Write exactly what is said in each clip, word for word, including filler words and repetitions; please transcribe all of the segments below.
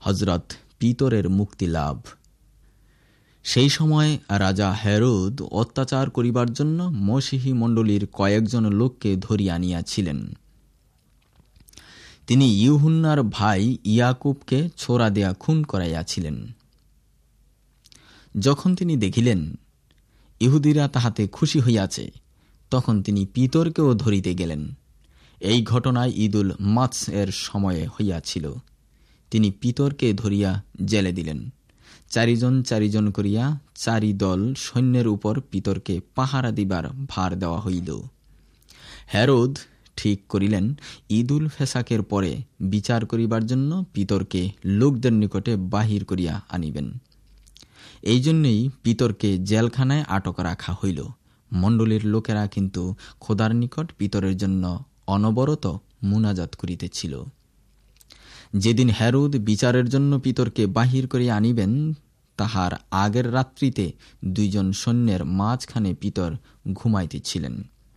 হযরত পিতরের মুক্তি লাভ। সেই সময় রাজা হেরোদ অত্যাচার করিবার জন্য মশীহী মণ্ডলীর কয়েকজন লোককে ধরিয়া আনিয়াছিলেন। তিনি ইউহান্নার ভাই ইয়াকুবকে ছোরা দেয়া খুন করাইয়াছিলেন। যখন তিনি দেখিলেন ইহুদিরা তাহাতে খুশি হইয়াছে, তখন তিনি পিতরকেও ধরিতে গেলেন। এই ঘটনায় ঈদুল মাস এর সময়ে হইয়াছিল। তিনি পিতরকে ধরিয়া জেলে দিলেন। চারিজন চারিজন করিয়া চারি দল সৈন্যের উপর পিতরকে পাহারা দিবার ভার দেওয়া হইল। হেরোদ ঠিক করিলেন ঈদুল ফেসাকের পরে বিচার করিবার জন্য পিতরকে লোকদের নিকটে বাহির করিয়া আনিবেন। এই জন্যই পিতরকে জেলখানায় আটক রাখা হইল। মণ্ডলীর লোকেরা কিন্তু খোদার নিকট পিতরের জন্য অনবরত মুনাজাত করিতেছিল। যেদিন হেরোদ বিচারের জন্য পিতরকে বাহির করিয়া আনিবেন, তাহার আগের রাত্রিতে দুইজন সৈন্যের মাঝখানে পিতর ঘুমাইতেছিলেন।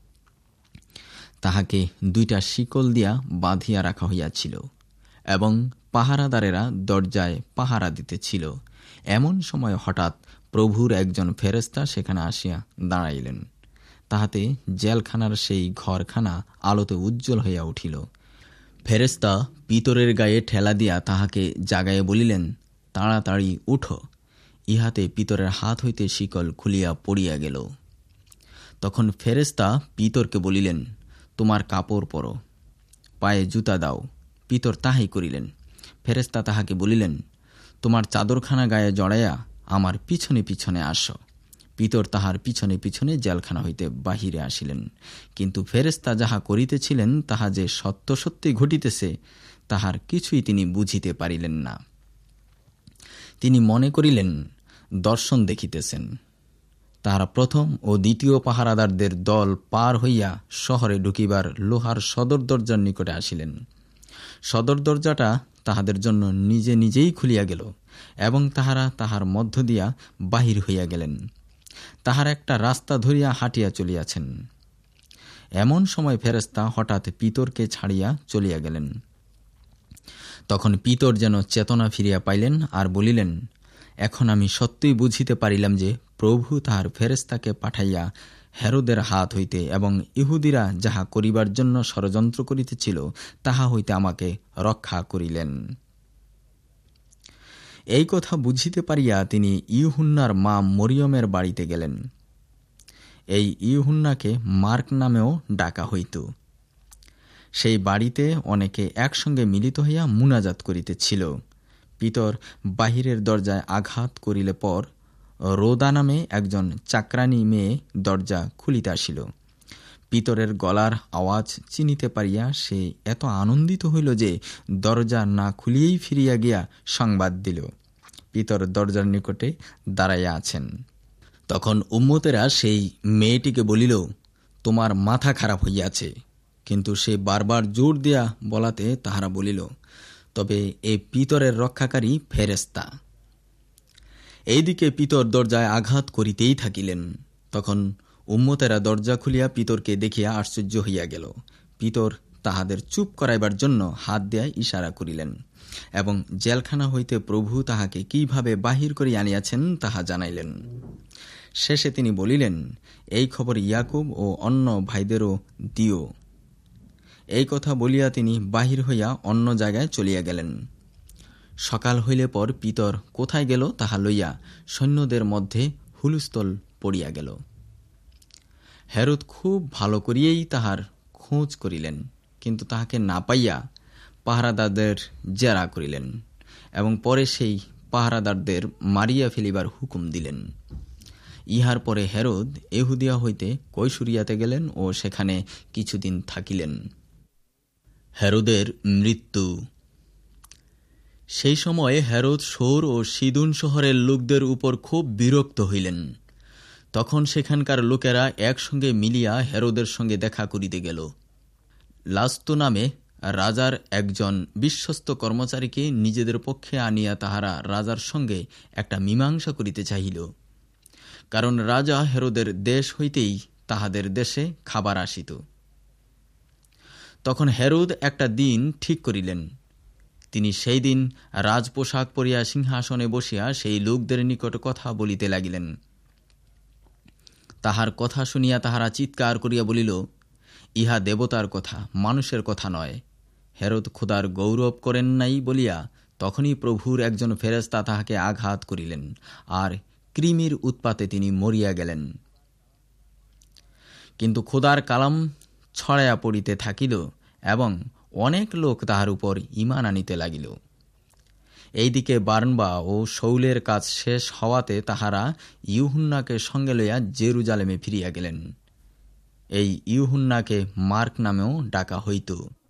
তাহাকে দুইটা শিকল দিয়া বাঁধিয়া রাখা হইয়াছিল এবং পাহারাদারেরা দরজায় পাহারা দিতেছিল। এমন সময় হঠাৎ প্রভুর একজন ফেরেশতা সেখানে আসিয়া দাঁড়াইলেন। তাহাতে জেলখানার সেই ঘরখানা আলোতে উজ্জ্বল হইয়া উঠিল। ফেরেশতা পিতরের গায়ে ঠেলা দিয়া তাহাকে জাগাইয়া বলিলেন, তাড়াতাড়ি উঠো। ইহাতে পিতরের হাত হইতে শিকল খুলিয়া পড়িয়া গেল। তখন ফেরেশতা পিতরকে বলিলেন, তোমার কাপড় পরো, পায়ে জুতা দাও। পিতর তাহাই করিলেন। ফেরেশতা তাহাকে বলিলেন, তোমার চাদরখানা গায়ে জড়াইয়া আমার পিছনে পিছনে আসো। পিতর তাহার পিছনে পিছনে জেলখানা হইতে বাহিরে আসিলেন। কিন্তু ফেরেশতা যাহা করিতেছিলেন তাহা যে সত্য সত্যি ঘটিতেছে, তাহার কিছুই তিনি বুঝিতে পারিলেন না। তিনি মনে করিলেন দর্শন দেখিতেছেন। তাহারা প্রথম ও দ্বিতীয় পাহারাদারদের দল পার হইয়া শহরে ঢুকিবার লোহার সদর দরজার নিকটে আসিলেন। সদর দরজাটা তাহাদের জন্য নিজে নিজেই খুলিয়া গেল এবং তাহারা তাহার মধ্য দিয়া বাহির হইয়া গেলেন। তাহার একটা রাস্তা ধরিয়া হাঁটিয়া চলিয়াছেন। এমন সময় ফেরেশতা হঠাৎ পিতরকে ছাড়িয়া চলিয়া গেলেন। তখন পিতর যেন চেতনা ফিরিয়া পাইলেন আর বলিলেন, এখন আমি সত্যই বুঝিতে পারিলাম যে প্রভু তাহার ফেরেশতাকে পাঠাইয়া হেরোদের হাত হইতে এবং ইহুদিরা যাহা করিবার জন্য ষড়যন্ত্র করিতেছিল তাহা হইতে আমাকে রক্ষা করিলেন। এই কথা বুঝিতে পারিয়া তিনি ইউহান্নার মা মরিয়মের বাড়িতে গেলেন। এই ইউহান্নাকে মার্ক নামেও ডাকা হইত। সেই বাড়িতে অনেকে একসঙ্গে মিলিত হইয়া মুনাজাত করিতেছিল। পিতর বাহিরের দরজায় আঘাত করিলে পর রোদা নামে একজন চাকরানী মেয়ে দরজা খুলিতে আসিল। পিতরের গলার আওয়াজ চিনিতে পারিয়া সে এত আনন্দিত হইল যে দরজা না খুলিয়েই ফিরিয়া গিয়া সংবাদ দিল, পিতর দরজার নিকটে দাঁড়াইয়া আছেন। তখন উম্মতেরা সেই মেয়েটিকে বলিল, তোমার মাথা খারাপ হইয়াছে। কিন্তু সে বারবার জোর দিয়া বলাতে তাহারা বলিল, তবে এই পিতরের রক্ষাকারী ফেরেশতা। এইদিকে পিতর দরজায় আঘাত করিতেই থাকিলেন। তখন উম্মতেরা দরজা খুলিয়া পিতরকে দেখিয়া আশ্চর্য হইয়া গেল। পিতর তাহাদের চুপ করাইবার জন্য হাত দিয়া ইশারা করিলেন এবং জেলখানা হইতে প্রভু তাহাকে কিভাবে বাহির করিয়া আনিয়াছেন তাহা জানাইলেন। শেষে তিনি বলিলেন, এই খবর ইয়াকুব ও অন্য ভাইদেরও দিও। এই কথা বলিয়া তিনি বাহির হইয়া অন্য জায়গায় চলিয়া গেলেন। সকাল হইলে পর পিতর কোথায় গেল তাহা লইয়া সৈন্যদের মধ্যে হুলস্থল পড়িয়া গেল। হেরোদ খুব ভালো করিয়াই তাহার খোঁজ করিলেন, কিন্তু তাহাকে না পাইয়া পাহারাদারদের জেরা করিলেন এবং পরে সেই পাহারাদারদের মারিয়া ফেলিবার হুকুম দিলেন। ইহার পরে হেরোদ ইহুদিয়া হইতে কৈসরিয়াতে গেলেন ও সেখানে কিছুদিন থাকিলেন। হেরোদের মৃত্যু। সেই সময়ে হেরোদ সোর ও সিদুন শহরের লোকদের উপর খুব বিরক্ত হইলেন। তখন সেখানকার লোকেরা একসঙ্গে মিলিয়া হেরোদের সঙ্গে দেখা করিতে গেল। লাস্তু নামে রাজার একজন বিশ্বস্ত কর্মচারীকে নিজেদের পক্ষে আনিয়া তাহারা রাজার সঙ্গে একটা মীমাংসা করিতে চাহিল। কারণ রাজা হেরোদের দেশ হইতেই তাহাদের দেশে খাবার আসিত। তখন হেরোদ একটা দিন ঠিক করিলেন। তিনি সেই দিন রাজপোশাক পরিয়া সিংহাসনে বসিয়া সেই লোকদের নিকট কথা বলিতে লাগিলেন। তাহার কথা শুনিয়া তাহারা চিৎকার করিয়া বলিল, ইহা দেবতার কথা, মানুষের কথা নয়। হেরোদ খোদার গৌরব করেন নাই বলিয়া তখনই প্রভুর একজন ফেরেশতা তাহাকে আঘাত করিলেন, আর কৃমির উৎপাতে তিনি মরিয়া গেলেন। কিন্তু খোদার কালাম ছড়াইয়া পড়িতে থাকিল এবং অনেক লোক তাহার উপর ঈমান আনিতে লাগিল। এইদিকে বারনবা ও শৌলের কাজ শেষ হওয়াতে তাহারা ইউহুন্নাকে সঙ্গে লইয়া জেরুজালেমে ফিরিয়া গেলেন। এই ইউহুন্নাকে মার্ক নামেও ডাকা হইত।